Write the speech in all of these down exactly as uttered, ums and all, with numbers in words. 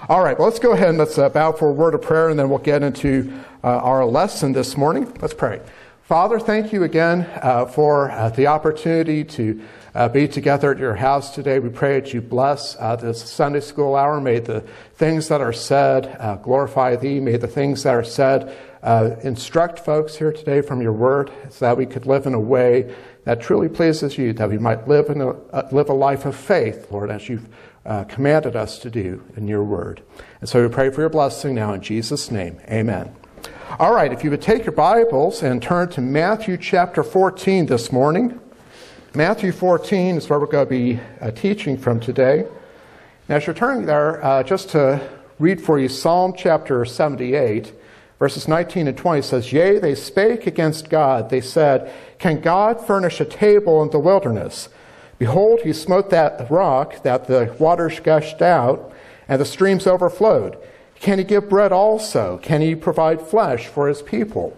All right, well, let's go ahead and let's uh, bow for a word of prayer, and then we'll get into uh, our lesson this morning. Let's pray. Father, thank you again uh, for uh, the opportunity to uh, be together at your house today. We pray that you bless uh, this Sunday school hour. May the things that are said uh, glorify thee. May the things that are said uh, instruct folks here today from your word, so that we could live in a way that truly pleases you, that we might live in a, uh, live a life of faith, Lord, as you've uh, commanded us to do in your word. And so we pray for your blessing now in Jesus' name. Amen. All right, if you would take your Bibles and turn to Matthew chapter fourteen this morning. Matthew fourteen is where we're going to be uh, teaching from today. And as you're turning there, uh, just to read for you Psalm chapter seventy-eight, verses nineteen and twenty says, "Yea, they spake against God. They said, Can God furnish a table in the wilderness? Behold, he smote that rock, that the waters gushed out, and the streams overflowed. Can he give bread also? Can he provide flesh for his people?"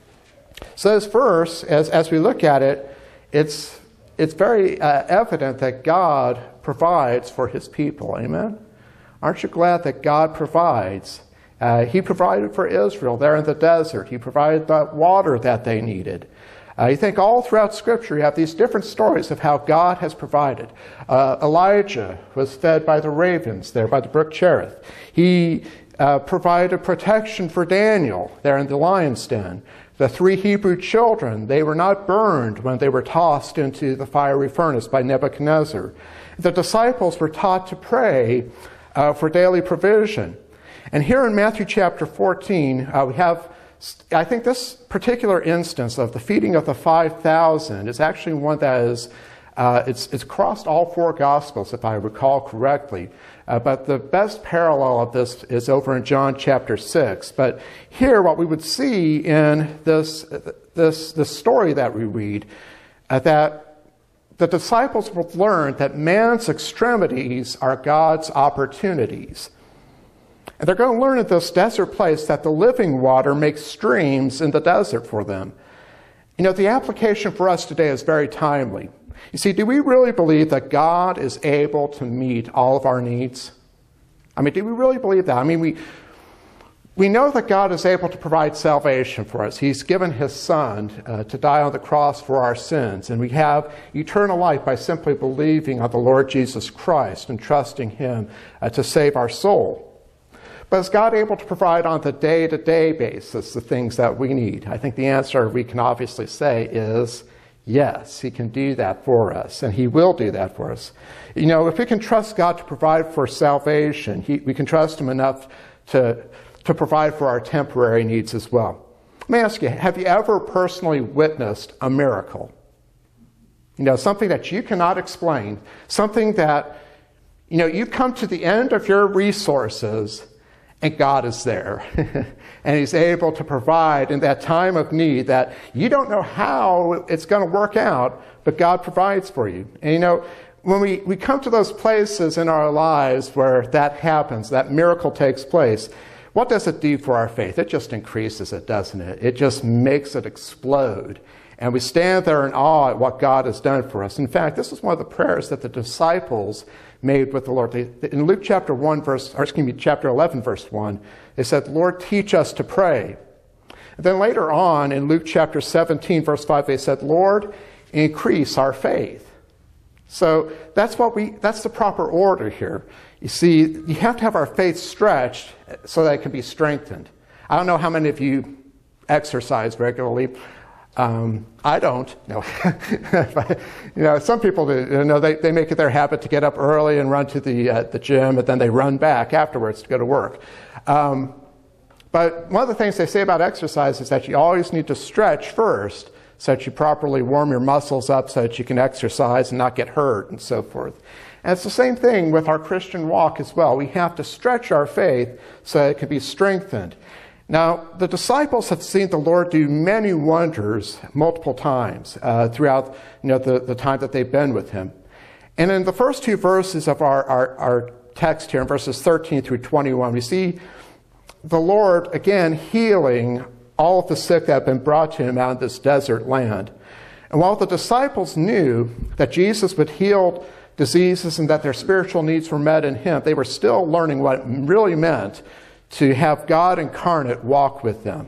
So this verse, as, as we look at it, it's, it's very uh, evident that God provides for his people. Amen? Aren't you glad that God provides? Uh, he provided for Israel there in the desert. He provided the water that they needed. Uh, you think all throughout Scripture you have these different stories of how God has provided. Uh, Elijah was fed by the ravens there by the brook Cherith. He uh, provided protection for Daniel there in the lion's den. The three Hebrew children, they were not burned when they were tossed into the fiery furnace by Nebuchadnezzar. The disciples were taught to pray uh, for daily provision. And here in Matthew chapter fourteen, uh, we have, I think this particular instance of the feeding of the five thousand is actually one that is, uh, it's, it's crossed all four Gospels, if I recall correctly. Uh, but the best parallel of this is over in John chapter six. But here, what we would see in this, this, this story that we read, uh, that the disciples will learn that man's extremities are God's opportunities. And they're going to learn at this desert place that the living water makes streams in the desert for them. You know, the application for us today is very timely. You see, do we really believe that God is able to meet all of our needs? I mean, do we really believe that? I mean, we, we know that God is able to provide salvation for us. He's given his Son uh, to die on the cross for our sins. And we have eternal life by simply believing on the Lord Jesus Christ and trusting him uh, to save our soul. But is God able to provide on the day-to-day basis the things that we need? I think the answer we can obviously say is yes, he can do that for us, and he will do that for us. You know, if we can trust God to provide for salvation, he, we can trust him enough to, to provide for our temporary needs as well. Let me ask you, have you ever personally witnessed a miracle? You know, something that you cannot explain, something that, you know, you come to the end of your resources, and God is there. And he's able to provide in that time of need that you don't know how it's going to work out, but God provides for you. And you know, when we, we come to those places in our lives where that happens, that miracle takes place, what does it do for our faith? It just increases it, doesn't it? It just makes it explode. And we stand there in awe at what God has done for us. In fact, this is one of the prayers that the disciples made with the Lord. They, in Luke chapter one, verse, or excuse me, chapter eleven, verse one, they said, "Lord, teach us to pray." And then later on in Luke chapter seventeen, verse five, they said, "Lord, increase our faith." So that's what we, that's the proper order here. You see, you have to have our faith stretched so that it can be strengthened. I don't know how many of you exercise regularly. Um, I don't. No. You know, some people do. You know, they, they make it their habit to get up early and run to the uh, the gym, and then they run back afterwards to go to work. Um, but one of the things they say about exercise is that you always need to stretch first, so that you properly warm your muscles up, so that you can exercise and not get hurt, and so forth. And it's the same thing with our Christian walk as well. We have to stretch our faith so that it can be strengthened. Now, the disciples have seen the Lord do many wonders multiple times uh, throughout you know, the, the time that they've been with him. And in the first two verses of our, our, our text here, in verses thirteen through twenty-one, we see the Lord, again, healing all of the sick that have been brought to him out of this desert land. And while the disciples knew that Jesus would heal diseases and that their spiritual needs were met in him, they were still learning what it really meant to have God incarnate walk with them.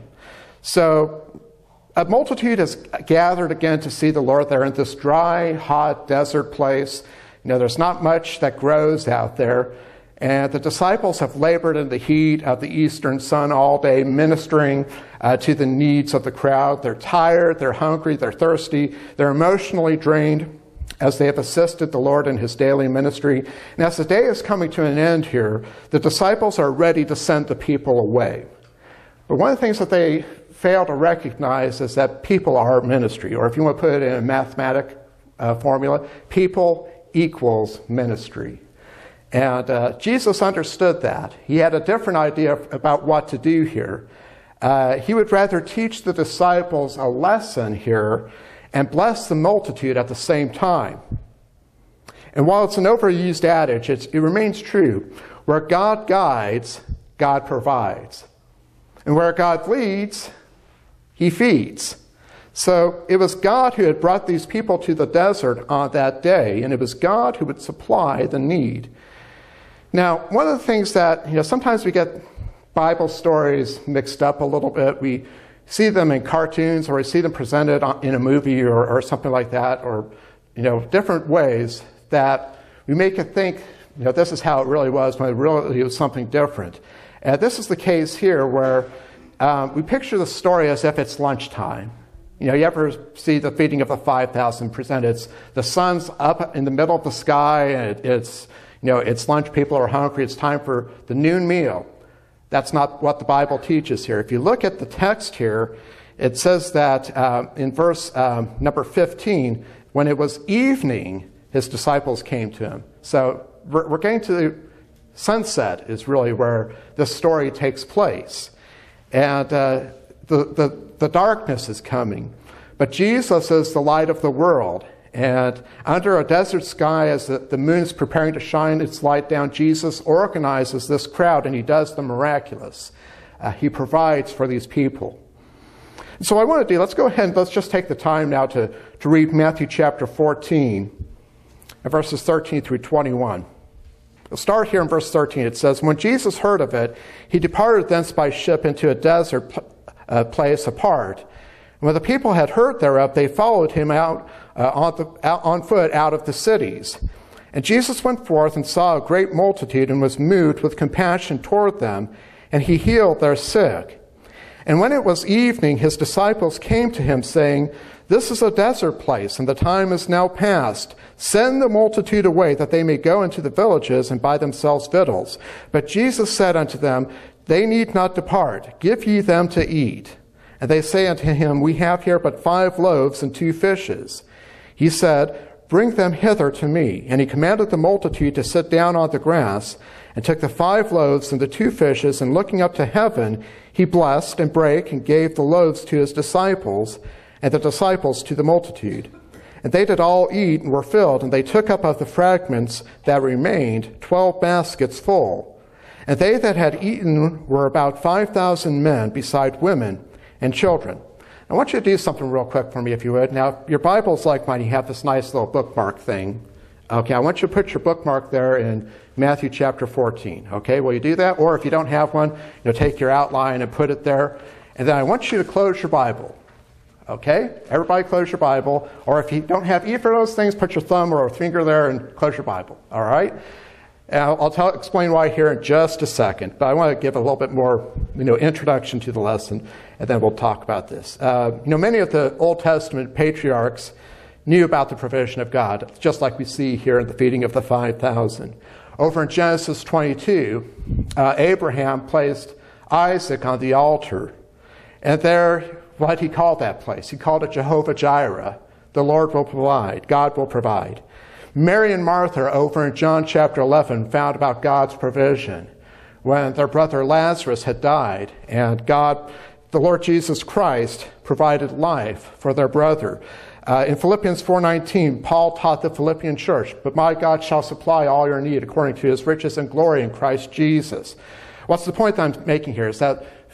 So a multitude has gathered again to see the Lord. They're in this dry, hot desert place. You know, there's not much that grows out there. And the disciples have labored in the heat of the eastern sun all day, ministering uh, to the needs of the crowd. They're tired, they're hungry, they're thirsty, they're emotionally drained as they have assisted the Lord in his daily ministry. And as the day is coming to an end here, the disciples are ready to send the people away. But one of the things that they fail to recognize is that people are ministry, or if you want to put it in a mathematic uh, formula, people equals ministry. And uh, Jesus understood that. He had a different idea about what to do here. Uh, he would rather teach the disciples a lesson here and bless the multitude at the same time. And while it's an overused adage, it's, it remains true. Where God guides, God provides. And where God leads, he feeds. So it was God who had brought these people to the desert on that day, and it was God who would supply the need. Now, one of the things that, you know, sometimes we get Bible stories mixed up a little bit. We see them in cartoons, or we see them presented in a movie or, or something like that, or, you know, different ways that we make it think, you know, this is how it really was, when it really was something different. And this is the case here where um, we picture the story as if it's lunchtime. You know, you ever see the feeding of the five thousand presented? It's the sun's up in the middle of the sky, and it, it's, you know, it's lunch, people are hungry, it's time for the noon meal. That's not what the Bible teaches here. If you look at the text here, it says that uh, in verse um, number fifteen, when it was evening, his disciples came to him. So we're, we're getting to the sunset is really where this story takes place. And uh, the, the, the darkness is coming. But Jesus is the light of the world. And under a desert sky, as the, the moon is preparing to shine its light down, Jesus organizes this crowd, and he does the miraculous. Uh, he provides for these people. And so what I want to do, let's go ahead and let's just take the time now to, to read Matthew chapter fourteen, verses thirteen through twenty-one. We'll start here in verse thirteen. It says, "When Jesus heard of it, he departed thence by ship into a desert pl- uh, place apart. And when the people had heard thereof, they followed him out, uh, on, the, out on foot out of the cities. And Jesus went forth and saw a great multitude, and was moved with compassion toward them, and he healed their sick. And when it was evening, his disciples came to him, saying, This is a desert place, and the time is now past. Send the multitude away, that they may go into the villages and buy themselves victuals. But Jesus said unto them, They need not depart. Give ye them to eat. And they say unto him, We have here but five loaves and two fishes. He said, Bring them hither to me. And he commanded the multitude to sit down on the grass, and took the five loaves and the two fishes, and looking up to heaven, he blessed and brake, and gave the loaves to his disciples, and the disciples to the multitude. And they did all eat, and were filled, and they took up of the fragments that remained twelve baskets full. And they that had eaten were about five thousand men, beside women and children." I want you to do something real quick for me, if you would. Now, your Bible's like mine. You have this nice little bookmark thing. Okay, I want you to put your bookmark there in Matthew chapter fourteen. Okay, will you do that? Or if you don't have one, you know, take your outline and put it there. And then I want you to close your Bible. Okay? Everybody close your Bible. Or if you don't have either of those things, put your thumb or a finger there and close your Bible. All right? And I'll, I'll tell, explain why here in just a second. But I want to give a little bit more, you know, introduction to the lesson, and then we'll talk about this. Uh, you know, many of the Old Testament patriarchs knew about the provision of God, just like we see here in the feeding of the five thousand. Over in Genesis twenty-two, uh, Abraham placed Isaac on the altar. And there, what did he call that place? He called it Jehovah Jireh. The Lord will provide. God will provide. Mary and Martha over in John chapter eleven found about God's provision when their brother Lazarus had died, and God, the Lord Jesus Christ, provided life for their brother. Uh, in Philippians four nineteen, Paul taught the Philippian church, "But my God shall supply all your need according to his riches and glory in Christ Jesus." What's the point that I'm making here is that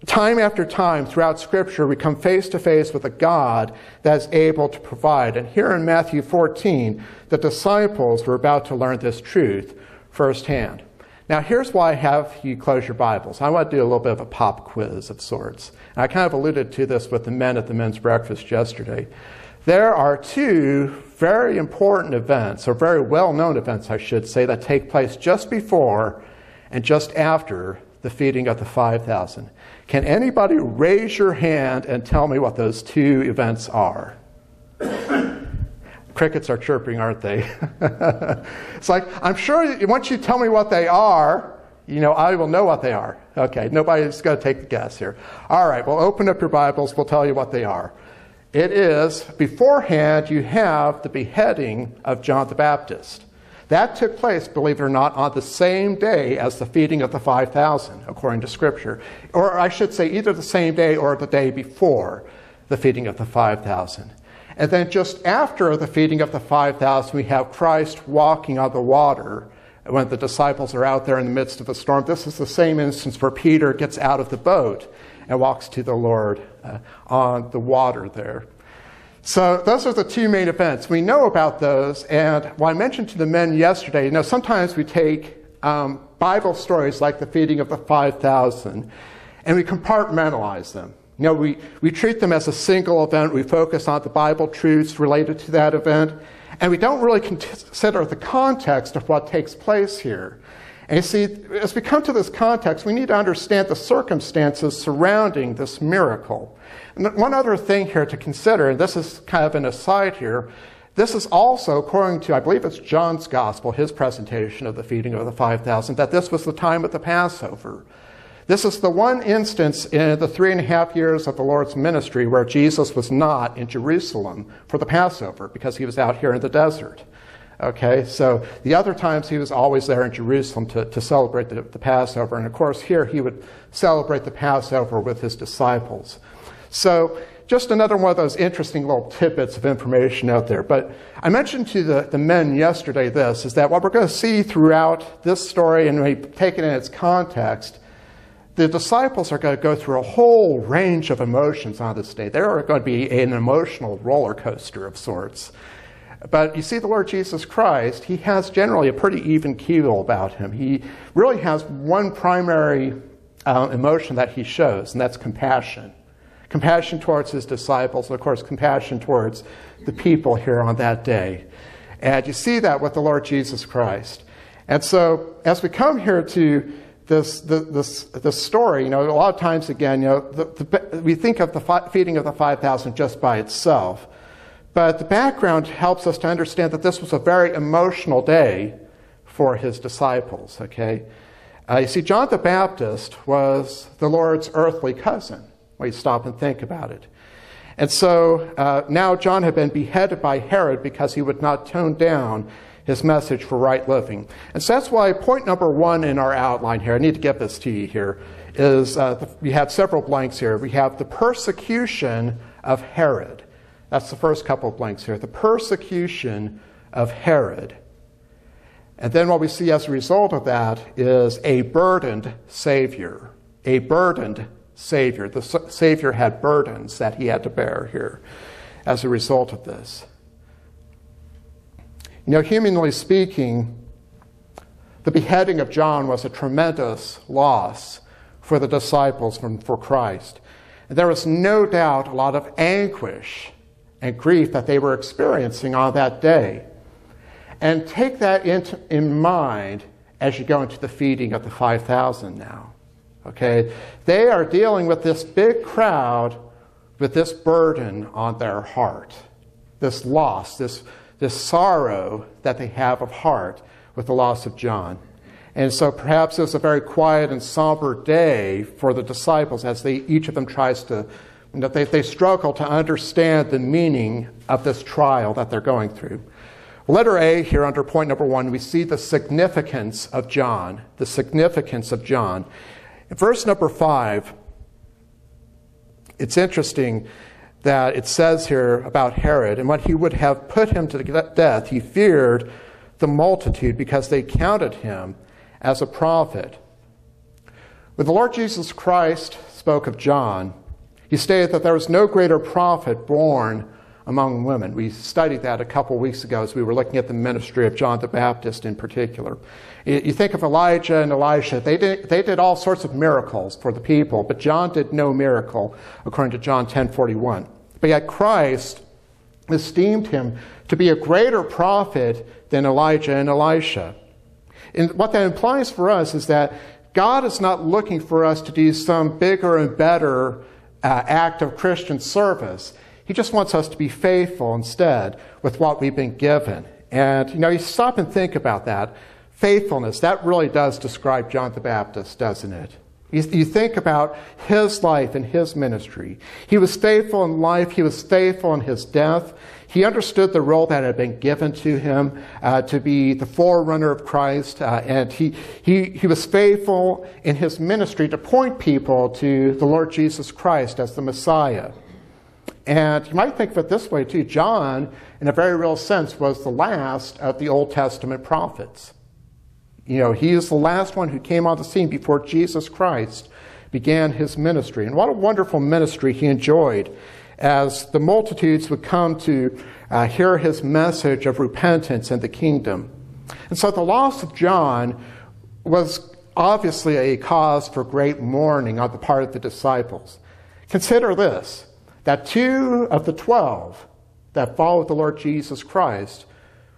Time after time throughout Scripture, we come face to face with a God that is able to provide. And here in Matthew fourteen, the disciples were about to learn this truth firsthand. Now, here's why I have you close your Bibles. I want to do a little bit of a pop quiz of sorts. And I kind of alluded to this with the men at the men's breakfast yesterday. There are two very important events, or very well-known events, I should say, that take place just before and just after the feeding of the five thousand. Can anybody raise your hand and tell me what those two events are? Crickets are chirping, aren't they? It's like, I'm sure once you tell me what they are, you know, I will know what they are. Okay, nobody's going to take the guess here. All right, well, open up your Bibles. We'll tell you what they are. It is, beforehand, you have the beheading of John the Baptist. That took place, believe it or not, on the same day as the feeding of the five thousand, according to Scripture. Or I should say either the same day or the day before the feeding of the five thousand. And then just after the feeding of the five thousand, we have Christ walking on the water when the disciples are out there in the midst of a storm. This is the same instance where Peter gets out of the boat and walks to the Lord uh, on the water there. So those are the two main events. We know about those, and what I mentioned to the men yesterday, you know, sometimes we take um, Bible stories like the feeding of the five thousand, and we compartmentalize them. You know, we, we treat them as a single event. We focus on the Bible truths related to that event, and we don't really consider the context of what takes place here. And you see, as we come to this context, we need to understand the circumstances surrounding this miracle. And one other thing here to consider, and this is kind of an aside here, this is also, according to, I believe it's John's Gospel, his presentation of the feeding of the five thousand, that this was the time of the Passover. This is the one instance in the three and a half years of the Lord's ministry where Jesus was not in Jerusalem for the Passover because he was out here in the desert. Okay, so the other times he was always there in Jerusalem to, to celebrate the, the Passover. And of course here he would celebrate the Passover with his disciples. So just another one of those interesting little tidbits of information out there. But I mentioned to the, the men yesterday this, is that what we're going to see throughout this story, and we take it in its context, the disciples are going to go through a whole range of emotions on this day. They're going to be an emotional roller coaster of sorts. But you see, the Lord Jesus Christ, he has generally a pretty even keel about him. He really has one primary uh, emotion that he shows, and that's compassion. Compassion towards his disciples, and of course, compassion towards the people here on that day. And you see that with the Lord Jesus Christ. And so, as we come here to this the, this, this story, you know, a lot of times, again, you know, the, the, we think of the fi- feeding of the five thousand just by itself. But the background helps us to understand that this was a very emotional day for his disciples, okay? Uh, you see, John the Baptist was the Lord's earthly cousin, when you stop and think about it. And so uh, now John had been beheaded by Herod because he would not tone down his message for right living. And so that's why point number one in our outline here, I need to get this to you here, is uh, the, we have several blanks here. We have the persecution of Herod. That's the first couple of blanks here. The persecution of Herod. And then what we see as a result of that is a burdened Savior. A burdened Savior. The Savior had burdens that he had to bear here as a result of this. You know, humanly speaking, the beheading of John was a tremendous loss for the disciples and for Christ. And there was no doubt a lot of anguish and grief that they were experiencing on that day. And take that into, in mind as you go into the feeding of the five thousand now. Okay? They are dealing with this big crowd with this burden on their heart. This loss, this, this sorrow that they have of heart with the loss of John. And so perhaps it was a very quiet and somber day for the disciples as they each of them tries to You know, they, they struggle to understand the meaning of this trial that they're going through. Letter A here under point number one, we see the significance of John. The significance of John. In verse number five, it's interesting that it says here about Herod, and when he would have put him to death, he feared the multitude because they counted him as a prophet. When the Lord Jesus Christ spoke of John, he stated that there was no greater prophet born among women. We studied that a couple weeks ago as we were looking at the ministry of John the Baptist in particular. You think of Elijah and Elisha. They did, they did all sorts of miracles for the people, but John did no miracle, according to John ten forty-one. But yet Christ esteemed him to be a greater prophet than Elijah and Elisha. And what that implies for us is that God is not looking for us to do some bigger and better uh, act of Christian service. He just wants us to be faithful instead with what we've been given. And, you know, you stop and think about that. Faithfulness, that really does describe John the Baptist, doesn't it? You, you think about his life and his ministry. He was faithful in life. He was faithful in his death. He understood the role that had been given to him uh, to be the forerunner of Christ. Uh, and he, he, he was faithful in his ministry to point people to the Lord Jesus Christ as the Messiah. And you might think of it this way too. John, in a very real sense, was the last of the Old Testament prophets. You know, he is the last one who came on the scene before Jesus Christ began his ministry. And what a wonderful ministry he enjoyed as the multitudes would come to uh, hear his message of repentance and the kingdom. And so the loss of John was obviously a cause for great mourning on the part of the disciples. Consider this, that two of the twelve that followed the Lord Jesus Christ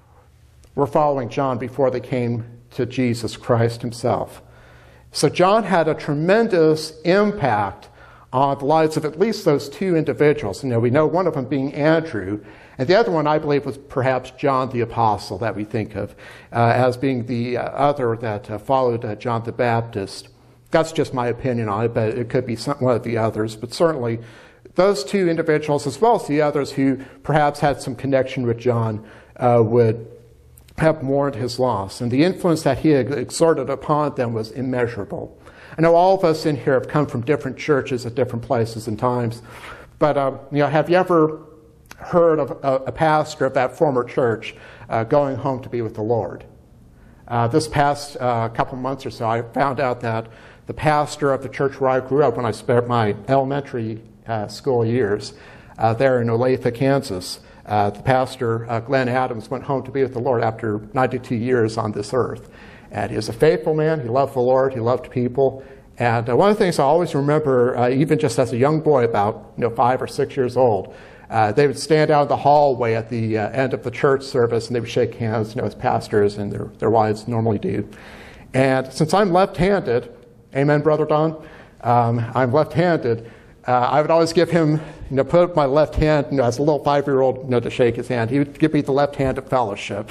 were following John before they came to Jesus Christ himself. So John had a tremendous impact on the lives of at least those two individuals. You know, we know one of them being Andrew, and the other one, I believe, was perhaps John the Apostle that we think of uh, as being the uh, other that uh, followed uh, John the Baptist. That's just my opinion on it, but it could be some, one of the others. But certainly, those two individuals, as well as the others who perhaps had some connection with John, uh, would have mourned his loss. And the influence that he had exerted upon them was immeasurable. I know all of us in here have come from different churches at different places and times, but uh, you know, have you ever heard of a, a pastor of that former church uh, going home to be with the Lord? Uh, this past uh, couple months or so, I found out that the pastor of the church where I grew up when I spent my elementary uh, school years uh, there in Olathe, Kansas, uh, the pastor, uh, Glenn Adams, went home to be with the Lord after ninety-two years on this earth. And he was a faithful man. He loved the Lord. He loved people. And uh, one of the things I always remember, uh, even just as a young boy, about you know five or six years old, uh, they would stand out in the hallway at the uh, end of the church service, and they would shake hands, you know, as pastors and their, their wives normally do. And since I'm left-handed, amen, Brother Don, um, I'm left-handed, uh, I would always give him, you know, put up my left hand, you know, as a little five-year-old, you know, to shake his hand. He would give me the left hand of fellowship.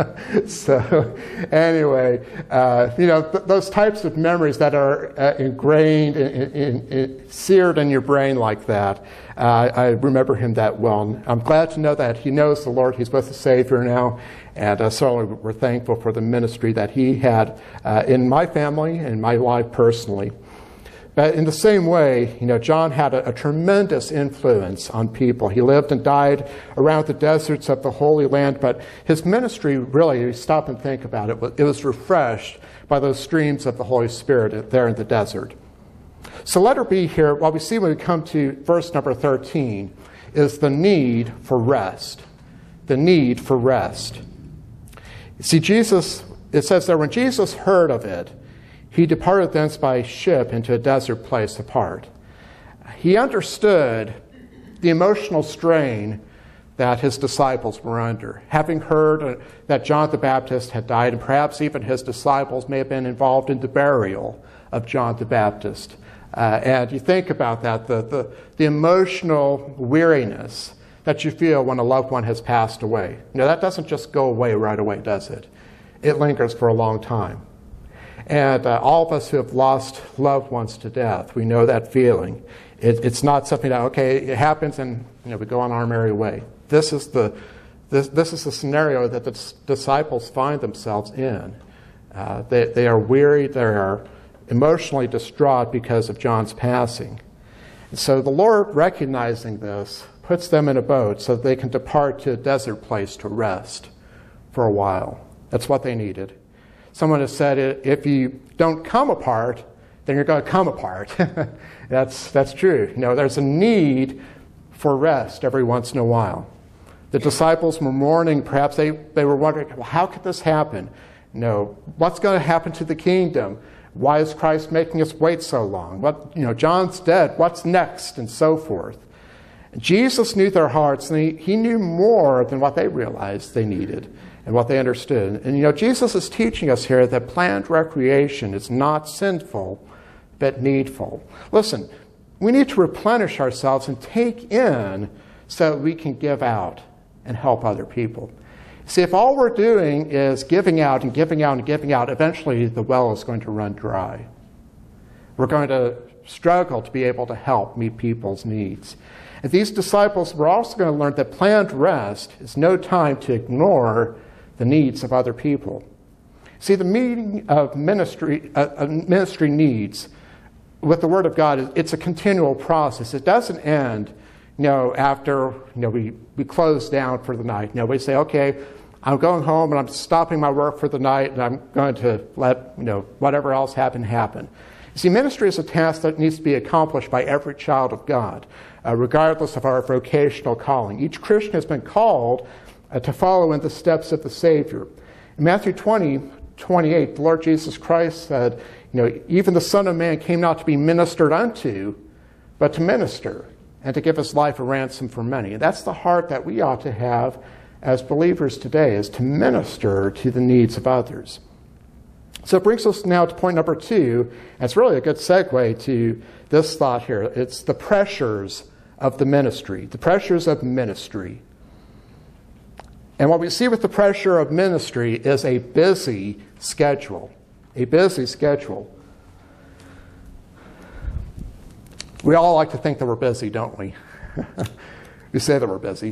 So, anyway, uh, you know, th- those types of memories that are uh, ingrained, in, in, in, seared in your brain like that, uh, I remember him that well. And I'm glad to know that he knows the Lord. He's with the Savior now, and uh, so we're thankful for the ministry that he had uh, in my family and my life personally. But in the same way, you know, John had a, a tremendous influence on people. He lived and died around the deserts of the Holy Land, but his ministry really, you stop and think about it, it was refreshed by those streams of the Holy Spirit there in the desert. So letter B here, what we see when we come to verse number thirteen, is the need for rest. The need for rest. You see, Jesus, it says there, when Jesus heard of it, he departed thence by ship into a desert place apart. He understood the emotional strain that his disciples were under. Having heard that John the Baptist had died, and perhaps even his disciples may have been involved in the burial of John the Baptist. Uh, and you think about that, the, the, the emotional weariness that you feel when a loved one has passed away. You know, that doesn't just go away right away, does it? It lingers for a long time. And uh, all of us who have lost loved ones to death, we know that feeling. It, it's not something that, okay, it happens and you know, we go on our merry way. This is the this, this is the scenario that the disciples find themselves in. Uh, they, they are weary, they are emotionally distraught because of John's passing. And so the Lord, recognizing this, puts them in a boat so that they can depart to a desert place to rest for a while. That's what they needed. Someone has said, if you don't come apart, then you're going to come apart. that's, that's true. You know, there's a need for rest every once in a while. The disciples were mourning. Perhaps they, they were wondering, well, how could this happen? You know, what's going to happen to the kingdom? Why is Christ making us wait so long? What, you know, John's dead. What's next? And so forth. Jesus knew their hearts, and he, he knew more than what they realized they needed and what they understood. And, you know, Jesus is teaching us here that planned recreation is not sinful, but needful. Listen, we need to replenish ourselves and take in so that we can give out and help other people. See, if all we're doing is giving out and giving out and giving out, eventually the well is going to run dry. We're going to struggle to be able to help meet people's needs. And these disciples were also going to learn that planned rest is no time to ignore the needs of other people. See, the meeting of ministry, uh, ministry needs with the Word of God, it's a continual process. It doesn't end, you know, after you know we, we close down for the night. You know, we say, okay, I'm going home and I'm stopping my work for the night and I'm going to let you know whatever else happen happen. You see, ministry is a task that needs to be accomplished by every child of God, uh, regardless of our vocational calling. Each Christian has been called uh, to follow in the steps of the Savior. In Matthew twenty, twenty-eight, the Lord Jesus Christ said, you know, even the Son of Man came not to be ministered unto, but to minister and to give his life a ransom for many. And that's the heart that we ought to have as believers today, is to minister to the needs of others. So it brings us now to point number two, and it's really a good segue to this thought here. It's the pressures of the ministry, the pressures of ministry. And what we see with the pressure of ministry is a busy schedule, a busy schedule. We all like to think that we're busy, don't we? We say that we're busy.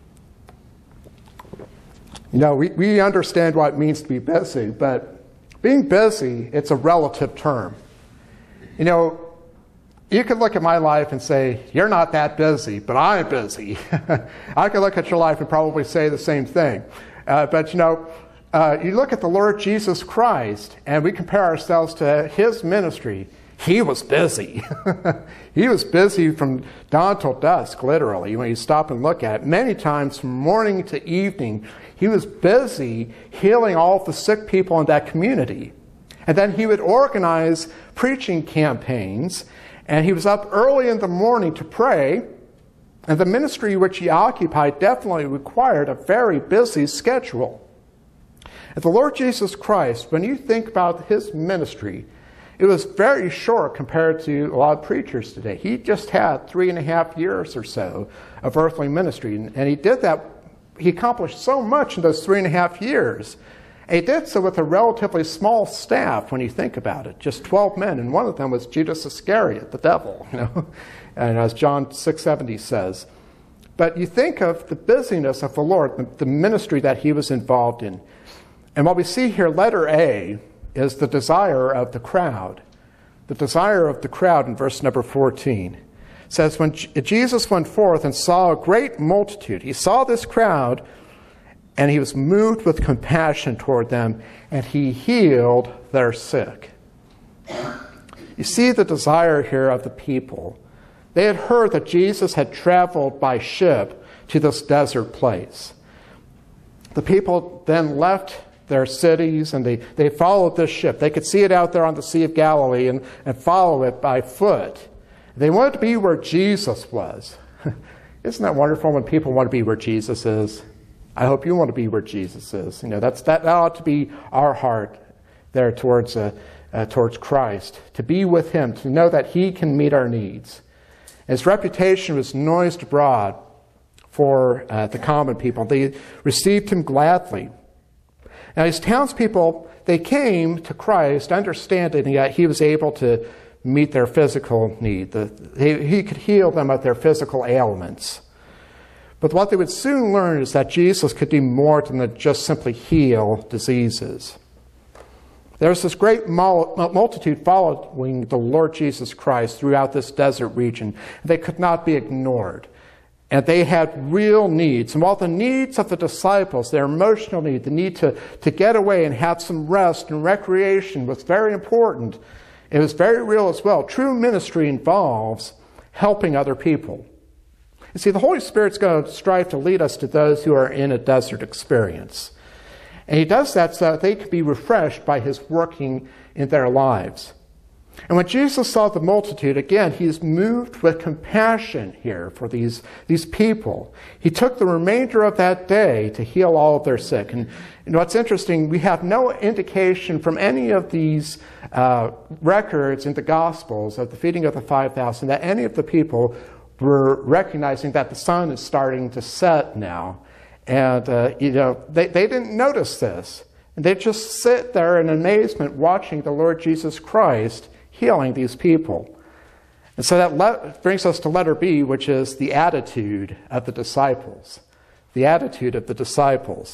You know, we, we understand what it means to be busy, but being busy, it's a relative term. You know, you could look at my life and say, you're not that busy, but I'm busy. I could look at your life and probably say the same thing. Uh, but, you know, uh, you look at the Lord Jesus Christ, and we compare ourselves to his ministry. He was busy. He was busy from dawn till dusk, literally, when you stop and look at it. Many times from morning to evening, he was busy healing all of the sick people in that community. And then he would organize preaching campaigns, and he was up early in the morning to pray, and the ministry which he occupied definitely required a very busy schedule. And the Lord Jesus Christ, when you think about his ministry, it was very short compared to a lot of preachers today. He just had three and a half years or so of earthly ministry, and he did that. He accomplished so much in those three and a half years. And he did so with a relatively small staff when you think about it, just twelve men, and one of them was Judas Iscariot, the devil, you know, and as John six seventy says. But you think of the busyness of the Lord, the, the ministry that he was involved in. And what we see here, letter A, is the desire of the crowd. The desire of the crowd in verse number fourteen. It says, when Jesus went forth and saw a great multitude, he saw this crowd, and he was moved with compassion toward them, and he healed their sick. You see the desire here of the people. They had heard that Jesus had traveled by ship to this desert place. The people then left their cities, and they, they followed this ship. They could see it out there on the Sea of Galilee and, and follow it by foot. They wanted to be where Jesus was. Isn't that wonderful when people want to be where Jesus is? I hope you want to be where Jesus is. You know, that's, that, that ought to be our heart there towards, uh, uh, towards Christ, to be with him, to know that he can meet our needs. His reputation was noised abroad for uh, the common people. They received him gladly. Now, his townspeople, they came to Christ understanding that he was able to meet their physical need. The, he, he could heal them of their physical ailments. But what they would soon learn is that Jesus could do more than just simply heal diseases. There was this great multitude following the Lord Jesus Christ throughout this desert region. They could not be ignored. And they had real needs. And while the needs of the disciples, their emotional need, the need to, to get away and have some rest and recreation was very important, It was very real as well. True ministry involves helping other people. You see, the Holy Spirit's going to strive to lead us to those who are in a desert experience. And he does that so that they can be refreshed by his working in their lives. And when Jesus saw the multitude, again, he's moved with compassion here for these, these people. He took the remainder of that day to heal all of their sick. And you know, what's interesting, we have no indication from any of these uh, records in the Gospels of the feeding of the five thousand that any of the people were recognizing that the sun is starting to set now. And, uh, you know, they, they didn't notice this. And they just sit there in amazement watching the Lord Jesus Christ healing these people. And so that le- brings us to letter B, which is the attitude of the disciples. The attitude of the disciples.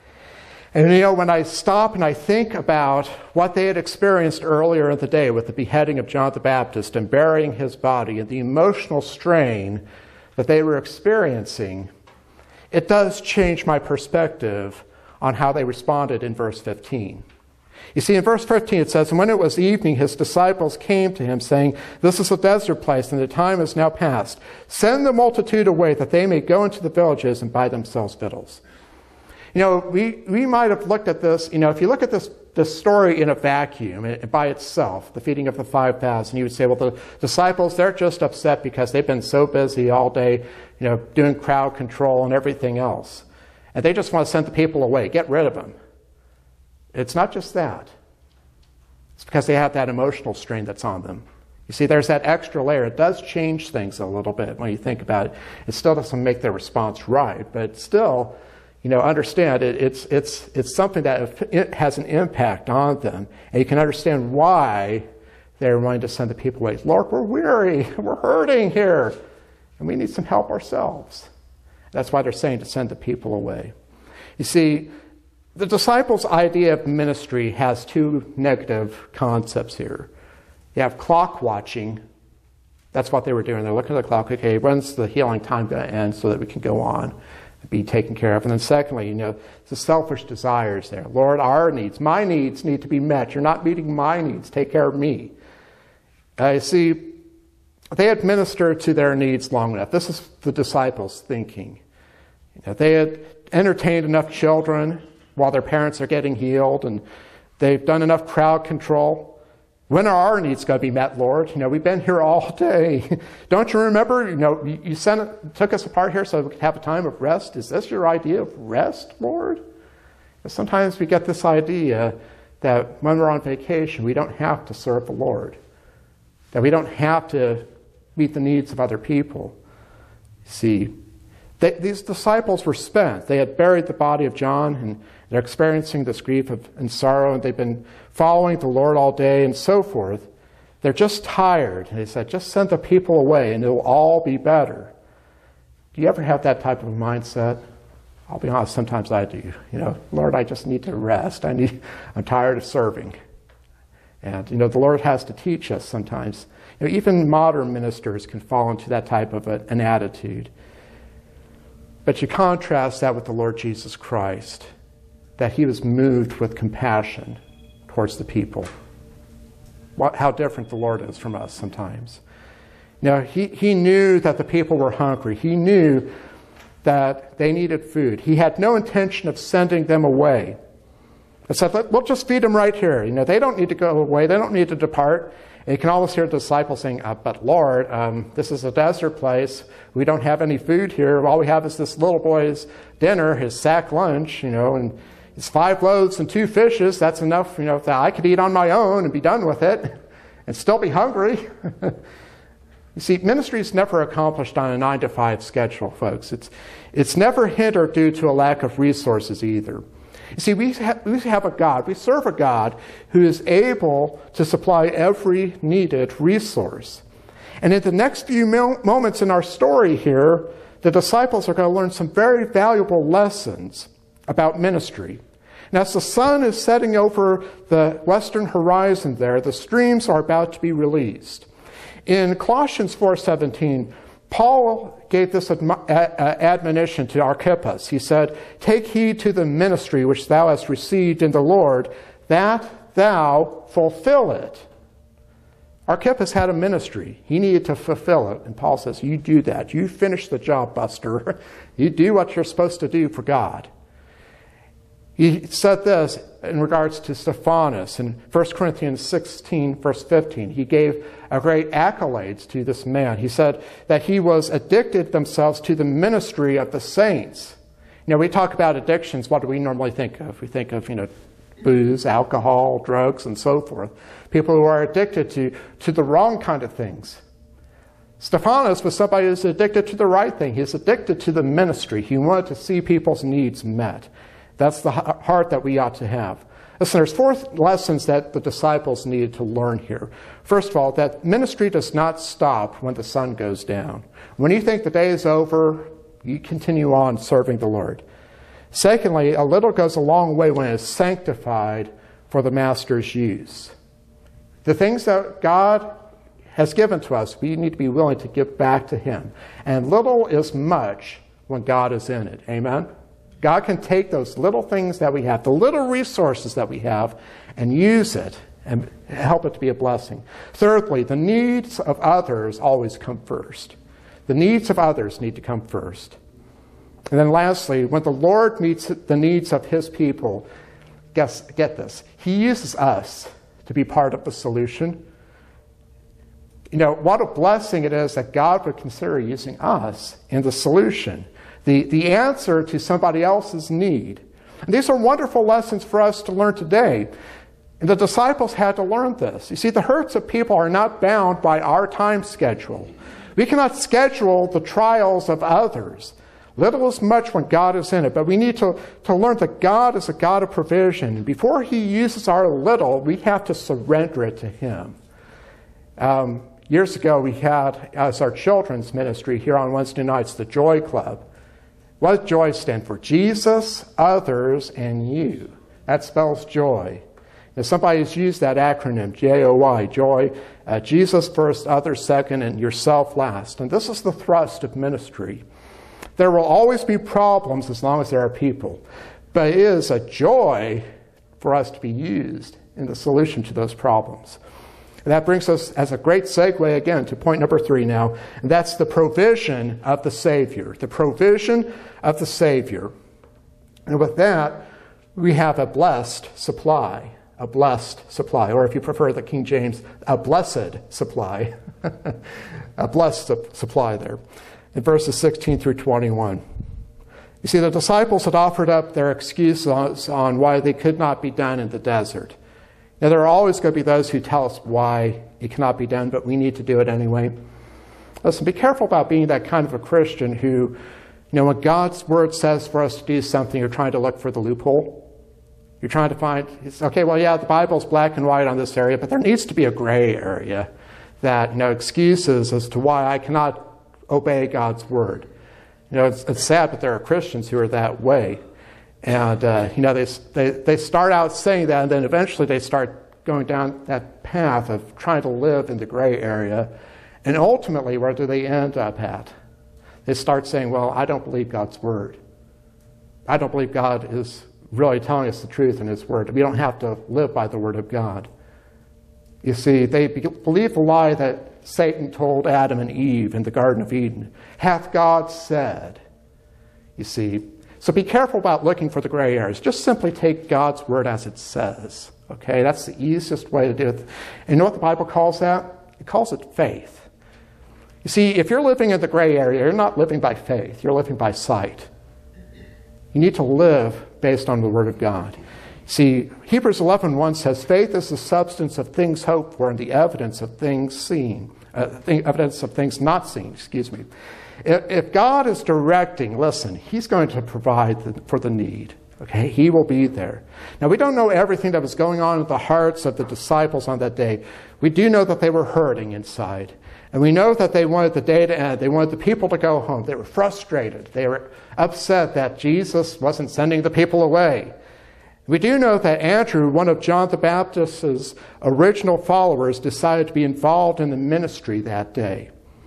And you know, when I stop and I think about what they had experienced earlier in the day with the beheading of John the Baptist and burying his body and the emotional strain that they were experiencing, it does change my perspective on how they responded in verse fifteen. You see, in verse fifteen it says, "And when it was evening, his disciples came to him, saying, 'This is a desert place, and the time is now past. Send the multitude away, that they may go into the villages and buy themselves victuals.'" You know, we, we might have looked at this, you know, if you look at this, this story in a vacuum, by itself, the feeding of the five thousand, you would say, well, the disciples, they're just upset because they've been so busy all day, you know, doing crowd control and everything else. And they just want to send the people away, get rid of them. It's not just that. It's because they have that emotional strain that's on them. You see, there's that extra layer. It does change things a little bit when you think about it. It still doesn't make their response right, but still, you know, understand it, it's, it's, it's something that it has an impact on them. And you can understand why they're wanting to send the people away. Lord, we're weary. We're hurting here. And we need some help ourselves. That's why they're saying to send the people away. You see, the disciples' idea of ministry has two negative concepts here. You have clock watching. That's what they were doing. They're looking at the clock. Okay, when's the healing time going to end so that we can go on and be taken care of? And then secondly, you know, the selfish desires there. Lord, our needs, my needs need to be met. You're not meeting my needs. Take care of me. Uh, you see, they had ministered to their needs long enough. This is the disciples' thinking. You know, they had entertained enough children while their parents are getting healed, and they've done enough crowd control. When are our needs going to be met, Lord? You know, we've been here all day. Don't you remember, you know, you, you sent it, took us apart here so we could have a time of rest. Is this your idea of rest, Lord? And sometimes we get this idea that when we're on vacation, we don't have to serve the Lord, that we don't have to meet the needs of other people. See, they, these disciples were spent. They had buried the body of John, and they're experiencing this grief of, and sorrow, and they've been following the Lord all day and so forth. They're just tired. And they said, just send the people away and it'll all be better. Do you ever have that type of mindset? I'll be honest, sometimes I do. You know, Lord, I just need to rest. I need, I'm tired of serving. And, you know, the Lord has to teach us sometimes. You know, even modern ministers can fall into that type of a, an attitude. But you contrast that with the Lord Jesus Christ, that he was moved with compassion towards the people. What, how different the Lord is from us sometimes. Now, he, he knew that the people were hungry. He knew that they needed food. He had no intention of sending them away. He said, we'll just feed them right here. You know, they don't need to go away. They don't need to depart. And you can almost hear the disciples saying, uh, but Lord, um, this is a desert place. We don't have any food here. All we have is this little boy's dinner, his sack lunch, you know, and it's five loaves and two fishes. That's enough, you know, that I could eat on my own and be done with it and still be hungry. You see, ministry is never accomplished on a nine to five schedule, folks. It's, it's never hindered due to a lack of resources either. You see, we have, we have a God, we serve a God who is able to supply every needed resource. And in the next few mil- moments in our story here, the disciples are going to learn some very valuable lessons about ministry. And as the sun is setting over the western horizon there, the streams are about to be released. In Colossians four seventeen, Paul gave this admonition to Archippus. He said, take heed to the ministry which thou hast received in the Lord, that thou fulfill it. Archippus had a ministry. He needed to fulfill it. And Paul says, you do that. You finish the job, Buster. You do what you're supposed to do for God. He said this in regards to Stephanas in First Corinthians sixteen, verse fifteen. He gave a great accolades to this man. He said that he was addicted themselves to the ministry of the saints. You know, we talk about addictions. What do we normally think of? We think of, you know, booze, alcohol, drugs, and so forth. People who are addicted to, to the wrong kind of things. Stephanas was somebody who's addicted to the right thing. He's addicted to the ministry. He wanted to see people's needs met. That's the heart that we ought to have. Listen, there's four lessons that the disciples needed to learn here. First of all, that ministry does not stop when the sun goes down. When you think the day is over, you continue on serving the Lord. Secondly, a little goes a long way when it is sanctified for the Master's use. The things that God has given to us, we need to be willing to give back to Him. And little is much when God is in it. Amen? God can take those little things that we have, the little resources that we have, and use it and help it to be a blessing. Thirdly, the needs of others always come first. The needs of others need to come first. And then lastly, when the Lord meets the needs of His people, guess, get this, He uses us to be part of the solution. You know, what a blessing it is that God would consider using us in the solution. The, the answer to somebody else's need. And these are wonderful lessons for us to learn today. And the disciples had to learn this. You see, the hurts of people are not bound by our time schedule. We cannot schedule the trials of others. Little is much when God is in it, but we need to, to learn that God is a God of provision. And before He uses our little, we have to surrender it to Him. Um, years ago, we had, as our children's ministry here on Wednesday nights, the Joy Club. What does joy stand for? Jesus, others, and you. That spells joy. Now, somebody's used that acronym, J O Y, joy. Uh, Jesus first, others second, and yourself last. And this is the thrust of ministry. There will always be problems as long as there are people. But it is a joy for us to be used in the solution to those problems. And that brings us as a great segue again to point number three now, and that's the provision of the Savior. The provision of the Savior. And with that, we have a blessed supply. A blessed supply. Or if you prefer the King James, a blessed supply. A blessed su- supply there. In verses sixteen through twenty-one. You see, the disciples had offered up their excuses on why they could not be done in the desert. Now, there are always going to be those who tell us why it cannot be done, but we need to do it anyway. Listen, be careful about being that kind of a Christian who, you know, when God's Word says for us to do something, you're trying to look for the loophole. You're trying to find, it's, okay, well, yeah, the Bible's black and white on this area, but there needs to be a gray area that, you know, excuses as to why I cannot obey God's Word. You know, it's, it's sad, but there are Christians who are that way. And, uh, you know, they, they they start out saying that, and then eventually they start going down that path of trying to live in the gray area. And ultimately, where do they end up at? They start saying, well, I don't believe God's Word. I don't believe God is really telling us the truth in His Word. We don't have to live by the Word of God. You see, they believe the lie that Satan told Adam and Eve in the Garden of Eden. Hath God said? You see, so be careful about looking for the gray areas. Just simply take God's Word as it says. Okay, that's the easiest way to do it. And you know what the Bible calls that? It calls it faith. You see, if you're living in the gray area, you're not living by faith. You're living by sight. You need to live based on the Word of God. See, Hebrews eleven one says, faith is the substance of things hoped for and the evidence of things seen. Uh, the evidence of things not seen, excuse me. If, if God is directing, listen, He's going to provide the, for the need. Okay, He will be there. Now, we don't know everything that was going on in the hearts of the disciples on that day. We do know that they were hurting inside. And we know that they wanted the day to end. They wanted the people to go home. They were frustrated. They were upset that Jesus wasn't sending the people away. We do know that Andrew, one of John the Baptist's original followers, decided to be involved in the ministry that day.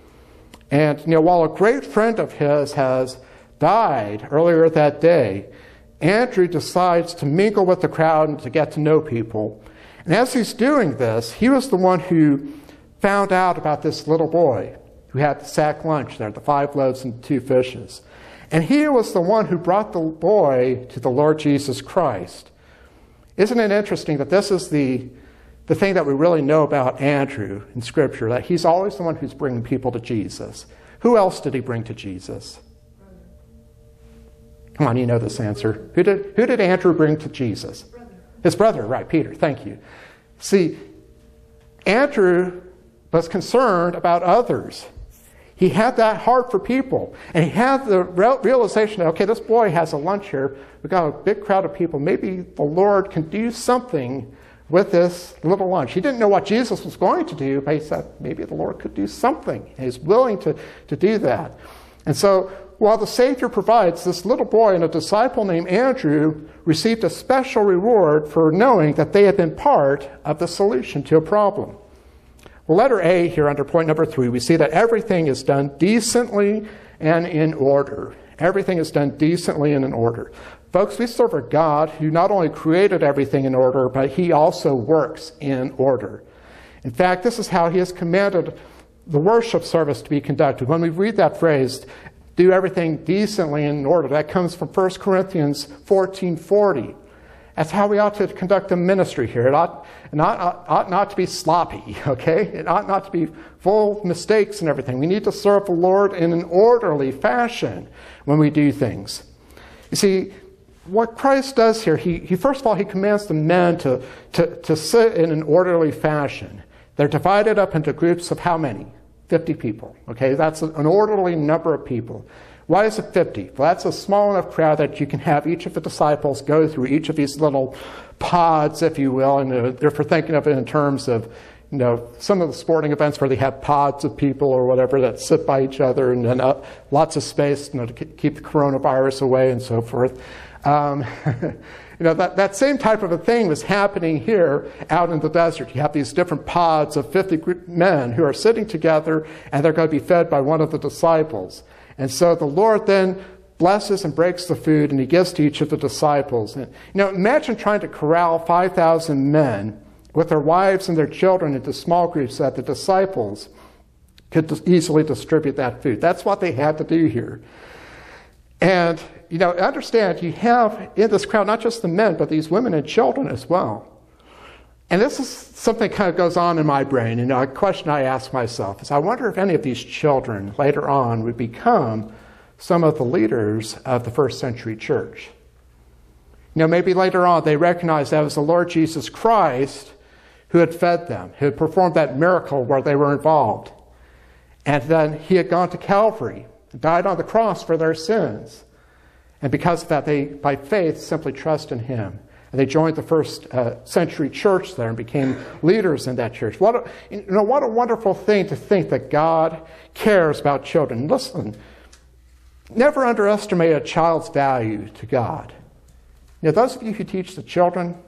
And, you know, while a great friend of his has died earlier that day, Andrew decides to mingle with the crowd and to get to know people. And as he's doing this, he was the one who found out about this little boy who had the sack lunch there, the five loaves and two fishes. And he was the one who brought the boy to the Lord Jesus Christ. Isn't it interesting that this is the, the thing that we really know about Andrew in Scripture, that he's always the one who's bringing people to Jesus. Who else did he bring to Jesus? Come on, you know this answer. Who did, who did Andrew bring to Jesus? Brother. His brother, right, Peter. Thank you. See, Andrew was concerned about others. He had that heart for people. And he had the realization that, okay, this boy has a lunch here. We've got a big crowd of people. Maybe the Lord can do something with this little lunch. He didn't know what Jesus was going to do, but he said, maybe the Lord could do something. And he's willing to, to do that. And so, while the Savior provides, this little boy and a disciple named Andrew received a special reward for knowing that they had been part of the solution to a problem. Well, letter A here under point number three, we see that everything is done decently and in order. Everything is done decently and in order. Folks, we serve a God who not only created everything in order, but he also works in order. In fact, this is how he has commanded the worship service to be conducted. When we read that phrase, do everything decently and in order, that comes from First Corinthians fourteen forty. That's how we ought to conduct a ministry here. It ought not, ought, ought not to be sloppy, okay? It ought not to be full of mistakes and everything. We need to serve the Lord in an orderly fashion when we do things. You see, what Christ does here, he, he first of all, he commands the men to, to, to sit in an orderly fashion. They're divided up into groups of how many? fifty people, okay? That's an orderly number of people. Why is it fifty? Well, that's a small enough crowd that you can have each of the disciples go through each of these little pods, if you will, and uh, if we're thinking of it in terms of, you know, some of the sporting events where they have pods of people or whatever that sit by each other and then uh, lots of space, you know, to keep the coronavirus away and so forth. Um, you know, that, that same type of a thing was happening here out in the desert. You have these different pods of fifty men who are sitting together and they're going to be fed by one of the disciples. And so the Lord then blesses and breaks the food and he gives to each of the disciples. And, you know, imagine trying to corral five thousand men with their wives and their children into small groups so that the disciples could easily distribute that food. That's what they had to do here. And, you know, understand, you have in this crowd not just the men, but these women and children as well. And this is something that kind of goes on in my brain. You know, a question I ask myself is, I wonder if any of these children later on would become some of the leaders of the first century church. You know, maybe later on they recognized that it was the Lord Jesus Christ who had fed them, who had performed that miracle where they were involved. And then he had gone to Calvary, died on the cross for their sins. And because of that, they, by faith, simply trust in him. And they joined the first uh, century church there and became leaders in that church. What a, you know, what a wonderful thing to think that God cares about children. Listen, never underestimate a child's value to God. You know, those of you who teach the children,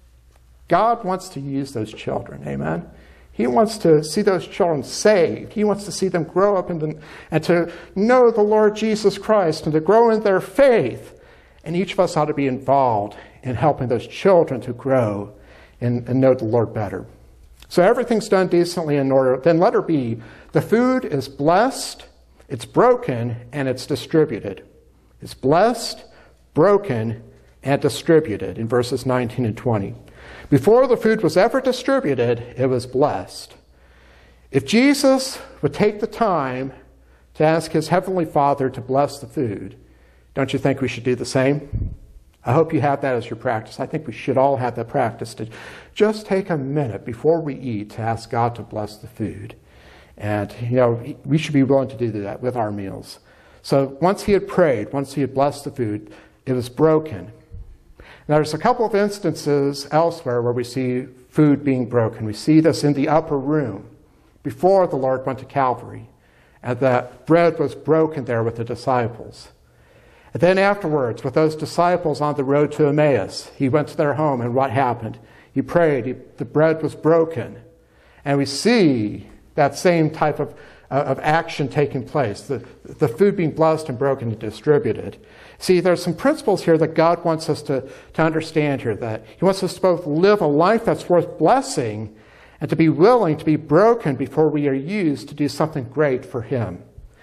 God wants to use those children. Amen? He wants to see those children saved. He wants to see them grow up and, and to know the Lord Jesus Christ and to grow in their faith. And each of us ought to be involved in helping those children to grow and, and know the Lord better. So everything's done decently in order. Then letter B, the food is blessed, it's broken, and it's distributed. It's blessed, broken, and distributed in verses nineteen and twenty. Before the food was ever distributed, it was blessed. If Jesus would take the time to ask his heavenly Father to bless the food, don't you think we should do the same? I hope you have that as your practice. I think we should all have that practice to just take a minute before we eat to ask God to bless the food. And, you know, we should be willing to do that with our meals. So once he had prayed, once he had blessed the food, it was broken. Now, there's a couple of instances elsewhere where we see food being broken. We see this in the upper room before the Lord went to Calvary, and that bread was broken there with the disciples. And then afterwards, with those disciples on the road to Emmaus, he went to their home, and what happened? He prayed, he, the bread was broken. And we see that same type of, uh, of action taking place, the, the food being blessed and broken and distributed. See, there's some principles here that God wants us to, to understand here, that he wants us to both live a life that's worth blessing and to be willing to be broken before we are used to do something great for him.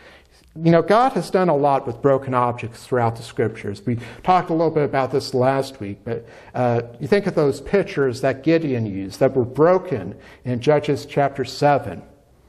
You know, God has done a lot with broken objects throughout the scriptures. We talked a little bit about this last week, but uh, you think of those pitchers that Gideon used that were broken in Judges chapter seven.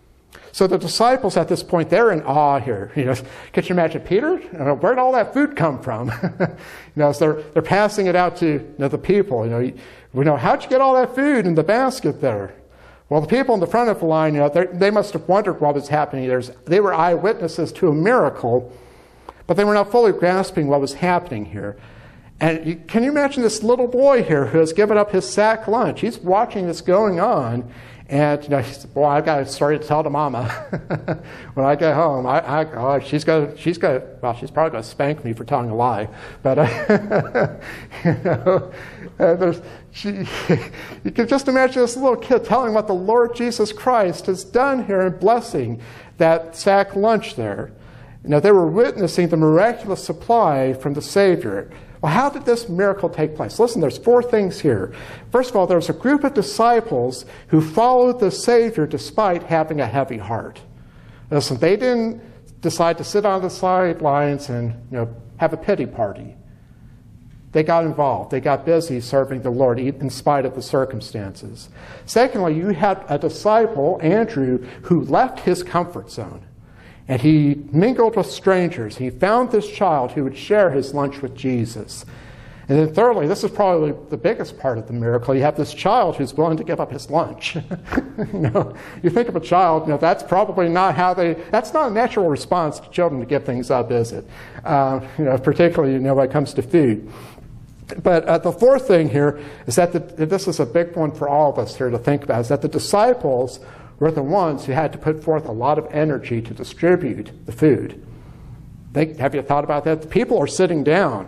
So the disciples at this point, they're in awe here. You know, can you imagine Peter? You know, where'd all that food come from? you know, so they're, they're passing it out to you know, the people. You know, you, you know, how'd you get all that food in the basket there? Well, the people in the front of the line, you know, they must have wondered what was happening. There's, they were eyewitnesses to a miracle, but they were not fully grasping what was happening here. And you, can you imagine this little boy here who has given up his sack lunch? He's watching this going on, and you know, he said, "Boy, I've got to start to tell to Mama when I get home. I, I, oh, she's going, she's going. Well, she's probably going to spank me for telling a lie, but uh, you know." Uh, there's, she, you can just imagine this little kid telling what the Lord Jesus Christ has done here and blessing that sack lunch there. You know, they were witnessing the miraculous supply from the Savior. Well, how did this miracle take place? Listen, there's four things here. First of all, there's a group of disciples who followed the Savior despite having a heavy heart. Listen, they didn't decide to sit on the sidelines and you know have a pity party. They got involved. They got busy serving the Lord in spite of the circumstances. Secondly, you had a disciple, Andrew, who left his comfort zone. And he mingled with strangers. He found this child who would share his lunch with Jesus. And then thirdly, this is probably the biggest part of the miracle. You have this child who's willing to give up his lunch. you know, you think of a child, you know, that's probably not how they, that's not a natural response to children to give things up, is it? Uh, you know, particularly, you know, when it comes to food. But uh, the fourth thing here is that the, this is a big one for all of us here to think about, is that the disciples were the ones who had to put forth a lot of energy to distribute the food. They, have you thought about that? The people are sitting down,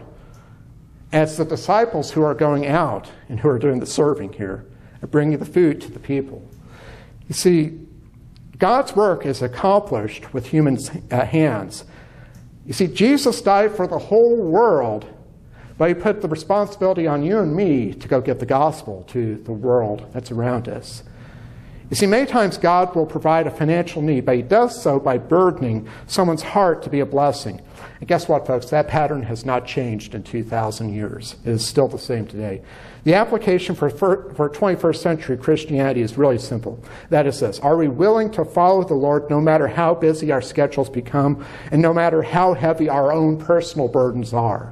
and it's the disciples who are going out and who are doing the serving here and bringing the food to the people. You see, God's work is accomplished with human uh, hands. You see, Jesus died for the whole world, but he put the responsibility on you and me to go give the gospel to the world that's around us. You see, many times God will provide a financial need, but he does so by burdening someone's heart to be a blessing. And guess what, folks? That pattern has not changed in two thousand years. It is still the same today. The application for, for twenty-first century Christianity is really simple. That is this: are we willing to follow the Lord no matter how busy our schedules become and no matter how heavy our own personal burdens are?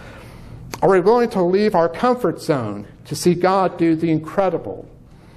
Are we willing to leave our comfort zone to see God do the incredible?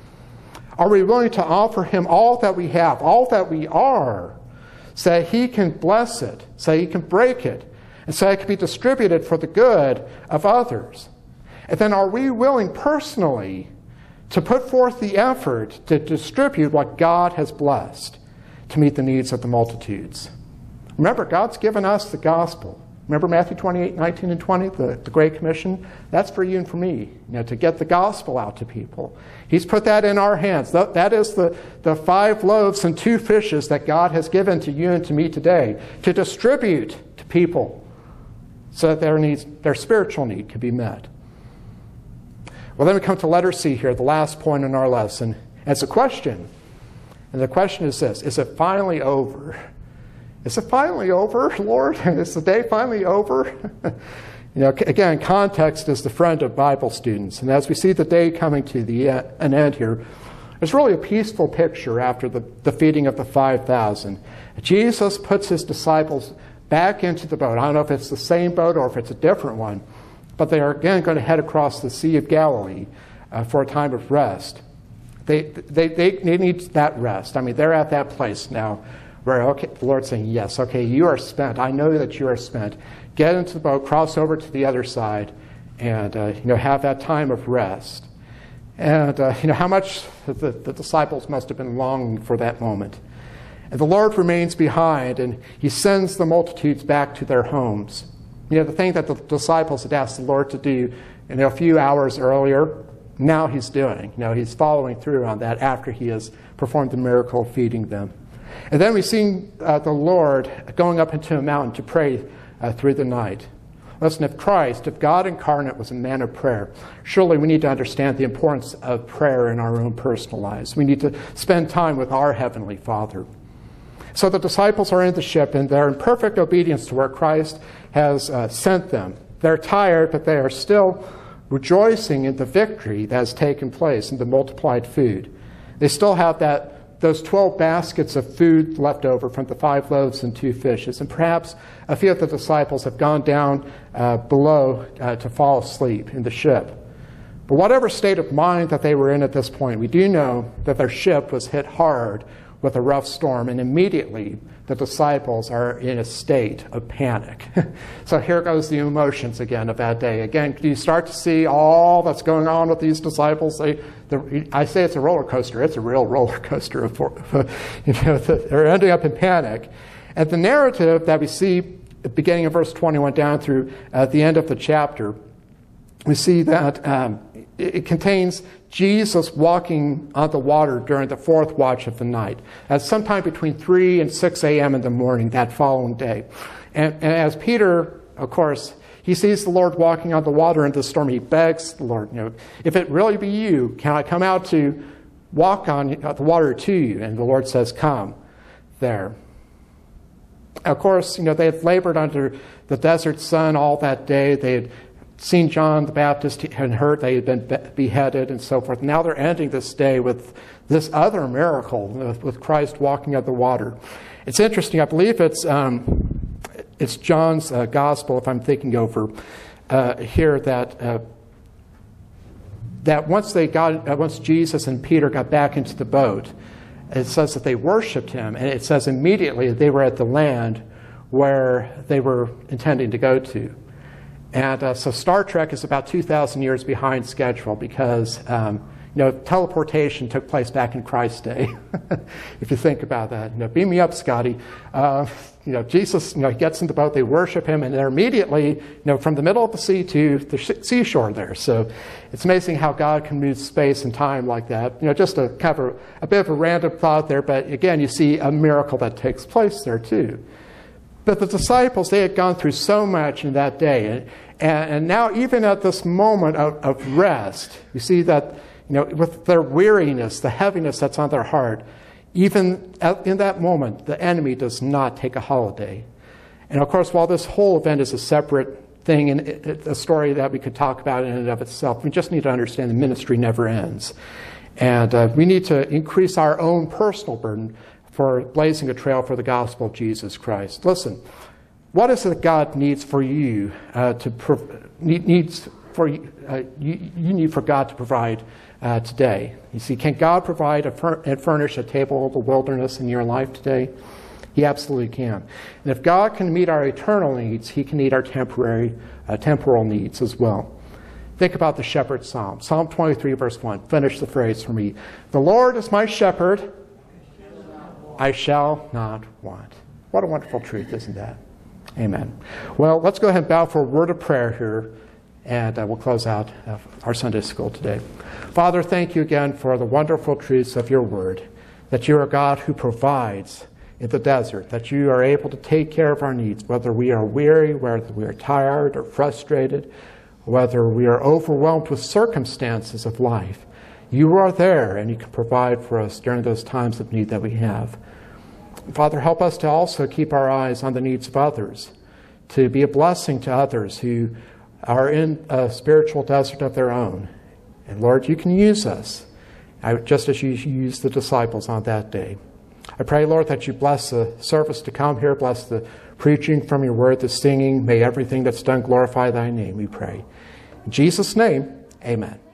Are we willing to offer him all that we have, all that we are, so that he can bless it, so he can break it, and so it can be distributed for the good of others? And then are we willing personally to put forth the effort to distribute what God has blessed to meet the needs of the multitudes? Remember, God's given us the gospel. Remember Matthew twenty-eight, nineteen, and twenty, the, the Great Commission? That's for you and for me, you know, to get the gospel out to people. He's put that in our hands. That, that is the, the five loaves and two fishes that God has given to you and to me today to distribute to people so that their needs, their spiritual need can be met. Well, then we come to letter C here, the last point in our lesson. And it's a question. And the question is this: is it finally over? Is it finally over, Lord? Is the day finally over? You know, again, context is the friend of Bible students. And as we see the day coming to the an end here, it's really a peaceful picture after the, the feeding of the five thousand. Jesus puts his disciples back into the boat. I don't know if it's the same boat or if it's a different one, but they are again going to head across the Sea of Galilee uh, for a time of rest. They, they, they, they need that rest. I mean, they're at that place now where, okay, the Lord's saying, yes, okay, you are spent. I know that you are spent. Get into the boat, cross over to the other side, and uh, you know, have that time of rest. And uh, you know how much the, the disciples must have been longing for that moment. And the Lord remains behind, and he sends the multitudes back to their homes. You know, the thing that the disciples had asked the Lord to do you know, a few hours earlier, now he's doing. You know, he's following through on that after he has performed the miracle of feeding them. And then we see uh, the Lord going up into a mountain to pray uh, through the night. Listen, if Christ, if God incarnate was a man of prayer, surely we need to understand the importance of prayer in our own personal lives. We need to spend time with our Heavenly Father. So the disciples are in the ship, and they're in perfect obedience to where Christ has uh, sent them. They're tired, but they are still rejoicing in the victory that has taken place in the multiplied food. They still have that those twelve baskets of food left over from the five loaves and two fishes. And perhaps a few of the disciples have gone down uh, below uh, to fall asleep in the ship. But whatever state of mind that they were in at this point, we do know that their ship was hit hard with a rough storm, and immediately the disciples are in a state of panic. So here goes the emotions again of that day. Again, you start to see all that's going on with these disciples. They, the, I say it's a roller coaster. It's a real roller coaster. Of, you know, they're ending up in panic. And the narrative that we see beginning in verse twenty-one down through uh, the end of the chapter, we see that um, it, it contains Jesus walking on the water during the fourth watch of the night, at sometime between three and six a.m. in the morning that following day. And, and as Peter, of course, he sees the Lord walking on the water in the storm, he begs the Lord, you know, if it really be you, can I come out to walk on the water to you? And the Lord says, come there. Of course, you know, they had labored under the desert sun all that day. They had seen John the Baptist and heard they had been beheaded and so forth. Now they're ending this day with this other miracle, with Christ walking on the water. It's interesting. I believe it's um, it's John's uh, gospel, if I'm thinking over uh, here, that uh, that once they got uh, once Jesus and Peter got back into the boat, it says that they worshipped him, and it says immediately they were at the land where they were intending to go to. And uh, so Star Trek is about two thousand years behind schedule because, um, you know, teleportation took place back in Christ's day. If you think about that, you know, beam me up, Scotty. Uh, you know, Jesus, you know, he gets in the boat, they worship him, and they're immediately, you know, from the middle of the sea to the seashore there. So it's amazing how God can move space and time like that. You know, just a kind of a, a bit of a random thought there, but again, you see a miracle that takes place there too. But the disciples, they had gone through so much in that day. And, and now even at this moment of, of rest, you see that, you know, with their weariness, the heaviness that's on their heart, even at, in that moment, the enemy does not take a holiday. And of course, while this whole event is a separate thing and a story that we could talk about in and of itself, we just need to understand the ministry never ends. And uh, we need to increase our own personal burden for blazing a trail for the gospel of Jesus Christ. Listen, what is it that God needs for you uh, to prov- needs for you, uh, you, you need for God to provide uh, today? You see, can God provide a fur- and furnish a table of the wilderness in your life today? He absolutely can. And if God can meet our eternal needs, he can meet our temporary, uh, temporal needs as well. Think about the shepherd's psalm. Psalm twenty-three, verse one. Finish the phrase for me. The Lord is my shepherd, I shall not want. What a wonderful truth, isn't that? Amen. Well, let's go ahead and bow for a word of prayer here, and uh, we'll close out uh, our Sunday school today. Father, thank you again for the wonderful truths of your word, that you are God who provides in the desert, that you are able to take care of our needs, whether we are weary, whether we are tired or frustrated, whether we are overwhelmed with circumstances of life. You are there, and you can provide for us during those times of need that we have. Father, help us to also keep our eyes on the needs of others, to be a blessing to others who are in a spiritual desert of their own. And Lord, you can use us, just as you used the disciples on that day. I pray, Lord, that you bless the service to come here, bless the preaching from your word, the singing. May everything that's done glorify thy name, we pray. In Jesus' name, amen.